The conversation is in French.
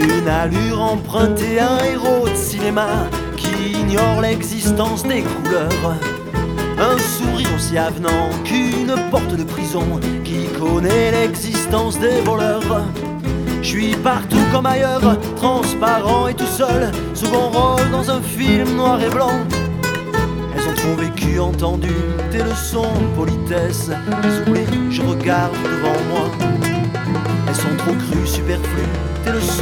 Une allure empruntée à un héros de cinéma qui ignore l'existence des couleurs. Un sourire aussi avenant qu'une porte de prison qui connaît l'existence des voleurs. Je suis partout comme ailleurs, transparent et tout seul, second rôle dans un film noir et blanc. Elles ont trop vécu, entendu tes leçons de politesse. Désolé, je regarde devant moi. Elles sont trop crues, superflues, tes leçons